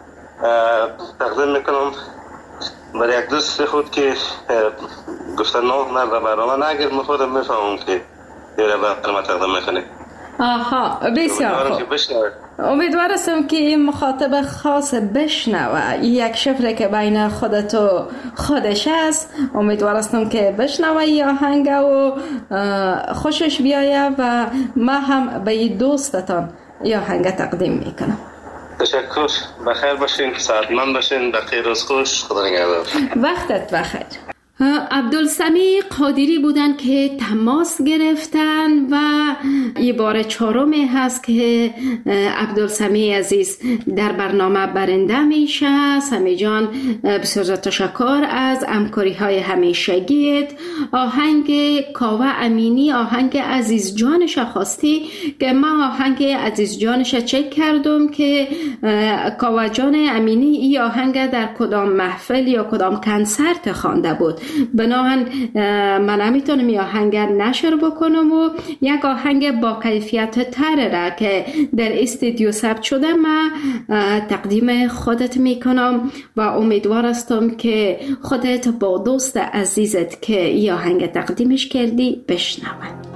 تقدیم میکنم برای یک دوست خود که گفتن نه در برنامه نگیر من خودم میفهمم که یه برنامه تقدیم میکنه. آها بسیار خوب. امیدوارم که این مخاطب خاص بشنوه یک شفره که بین خودت و خودش است. امیدوارم که بشنوه این آهنگ و خوشش بیایه و ما هم به این دوستتان این آهنگ تقدیم میکنم. تشکر، بخیر باشین، سعادتمند باشین، بخیر روز خوش، خدا نگهدار. وقتت بخیر. عبدالسمیع قادری بودن که تماس گرفتن و این بار چهارمی هست که عبدالسمیع عزیز در برنامه برنده میشه. سمیع جان بسیار تشکر از همکاری های همیشگیت. آهنگ کاوه امینی آهنگ عزیز جانش خواستی که من آهنگ عزیز جانش چک کردم که کاوه جان امینی این آهنگ در کدام محفل یا کدام کنسرت خوانده بود. بنابراین من نمیتونم این آهنگ نشر بکنم و یک آهنگ با کیفیت تر را که در استودیو ثبت شده من تقدیم خودت میکنم و امیدوار هستم که خودت با دوست عزیزت که این آهنگ تقدیمش کردی بشنوند.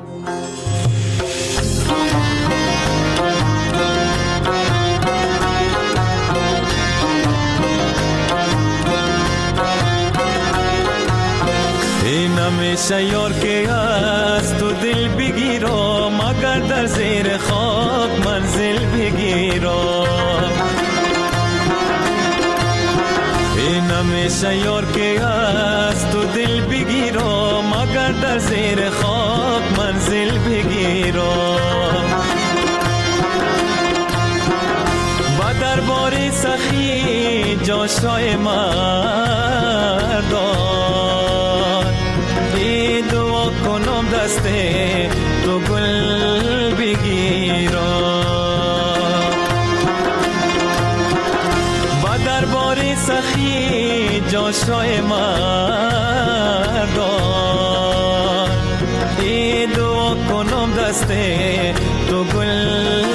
همیشه یار که از تو دل بگیرم مگر در زیر خاک منزل بگیرم. این همیشه یار که از تو دل بگیرم مگر در زیر خاک منزل بگیرم. با دربار سخی جاشای مردان دعا کنم دست تو گل بگیرم. با دربار سخی جاشای مردان دعا کنم دست تو گل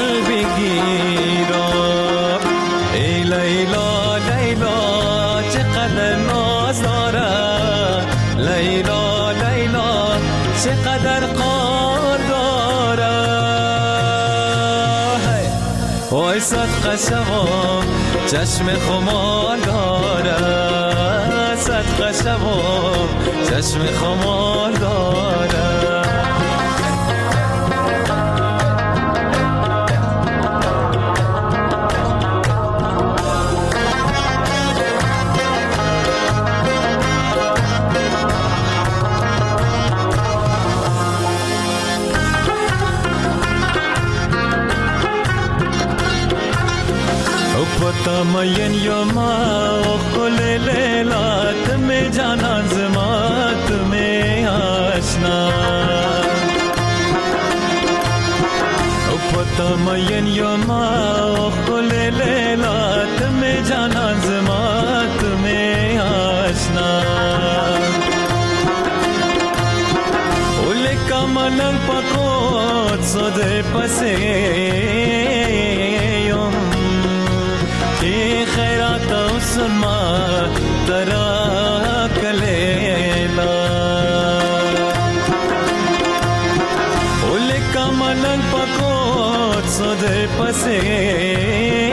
بگیرم. ای لیلا لیلا چقدر ناز دارم، لیلا لیلا چقدر قار دارم. وای صدقه شوام چشم خمار دارم، صدقه شوام چشم خمار دارم. تمین یوما خل لیلا تمہیں جانا زما تمہیں آشنا. آشنا پتا مین یا ما خل لیلا تمہیں جانا زما تمہیں آشنا اولی کا ملنگ پاکوت سوده پسیم ای خیرات اوسن ما ترا کلیلا اولی کا ملنگ پاکوت سوده پسیم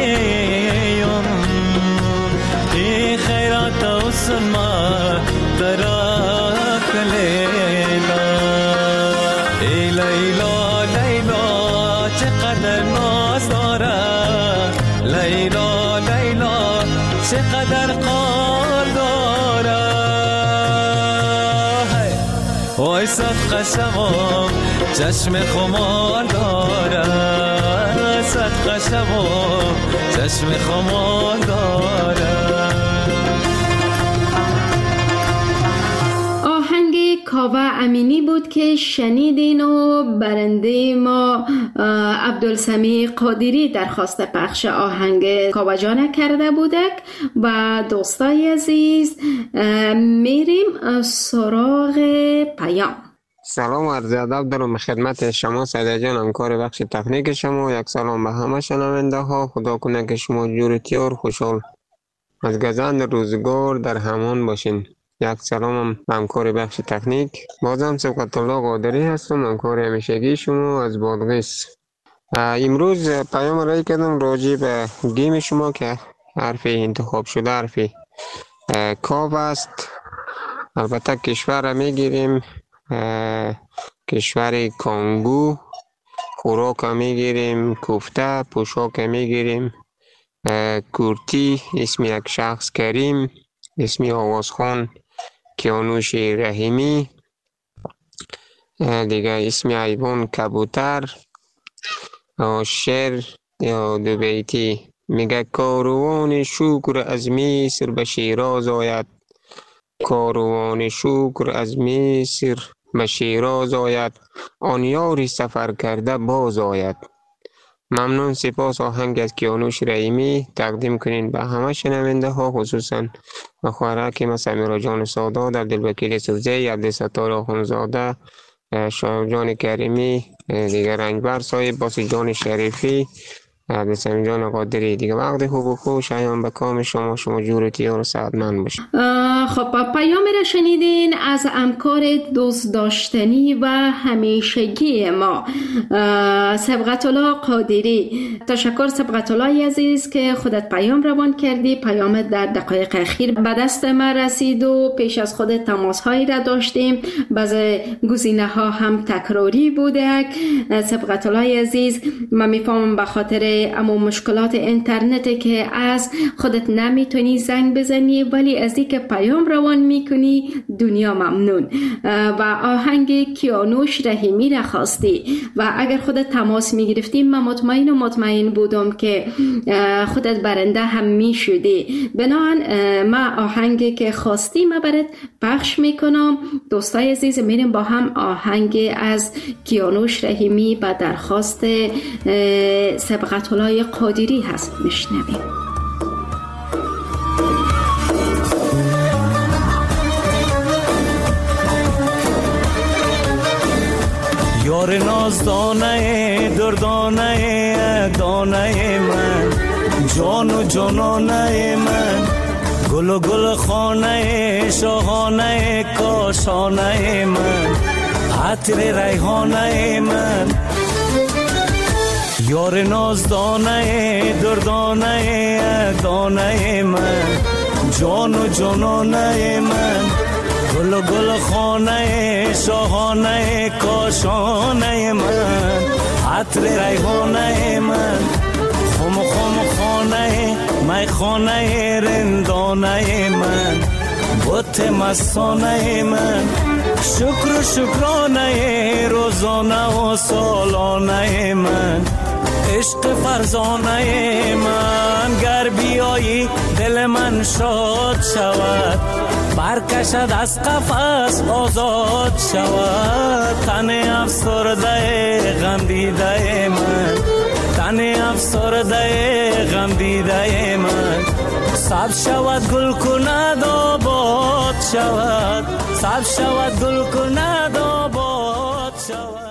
ای خیرات اوسن ما ترا کلیلا ای لیلا لیلا چقدر ناز داره لیلا لیلا چقدر قال داره وای صدقه شوام چشم خمار داره صدقه شوام چشم خمار داره کاوه امینی بود که شنیدین و برنده ما عبدالسمیع قادری درخواست پخش آهنگ کاوه جان کرده بودک. و دوستای عزیز میریم سراغ پیام. سلام و عرض ادب دارم خدمت شما سعید جان، همکار بخش تکنیک شما. یک سلام به همه شنونده ها. خدا کنه که شما جورتیار خوشحال از گذشت روزگار در همان باشین. یک سلام همکار بخش تکنیک، بازم سبقت الله قادری هستم، همکار همیشگی شما از بادغیس. امروز پیام رای کردم راجع به گیم شما که حرف انتخاب شده حرف کاو است. البته کشور را میگیریم کشور کانگو، خوراک میگیریم کوفته، پوشاک میگیریم کورتی، اسم یک شخص کریم، اسمی آوازخان کیانوش رحیمی، دیگه اسم حیوان کبوتر، شعر یا دو بیتی میگه کاروان شکر از مصر به شیراز آید، کاروان شکر از مصر به شیراز آید، آن یاری سفر کرده باز آید. ممنون، سپاس. آهنگ از کیانوش رحیمی تقدیم کنین به همه شنونده ها، خصوصا به خواهرک ما سمیرا جان سادات، عبدالوکیل سوزی، عبدالستار آخونزاده، شایب جان کریمی، دیگر رنجبر صاحب، باسی جان شریفی، عبدالسمید جان قادری. دیگه وقت خوب و خوش ایام به کام شما جورتیار و سعادتمند باشید. خب پیامی را شنیدین از همکار دوست داشتنی و همیشگی ما سبقت الله قادری. تشکر سبقت الله عزیز که خودت پیام روان کردی. پیام در دقایق اخیر به دست ما رسید و پیش از خود تماس هایی را داشتیم، بعضی گزینه ها هم تکراری بوده. سبقت الله عزیز من میفهمم به خاطر اما مشکلات اینترنت که از خودت نمیتونی زنگ بزنی، ولی از اینکه پیام روان میکنی دنیا ممنون. و آهنگ کیانوش رحیمی را خواستی و اگر خودت تماس میگرفتی من مطمئن بودم که خودت برنده هم میشدی. بنابراین ما آهنگی که خواستی من برات پخش میکنم. دوستای عزیز میریم با هم آهنگ از کیانوش رحیمی با درخواست سبقت الله قادری هست میشنویم. یار نازدانه دردانه دانه من، جان و جانانه من، گل و گل خانه شاهانه کاشانه من، عطر ریحانه من. یار نازدانه دردانه دانه من، جان و جانانه من، گل و گل خانه شاهانه کاشانه من، عطر ریحانه من، خم خم خانه میخانه رندانه من، بت مستانه من، شکر و شکرانه روزانه و سالانه من، عشق فرزانه من. گر بیایی دل من شاد شود، برکشد از قفس آزاد شود. تن افسرده غم دیده من، تن افسرده غم دیده من، سبز شود گل کند آباد شود، سبز شود گل کند آباد شود.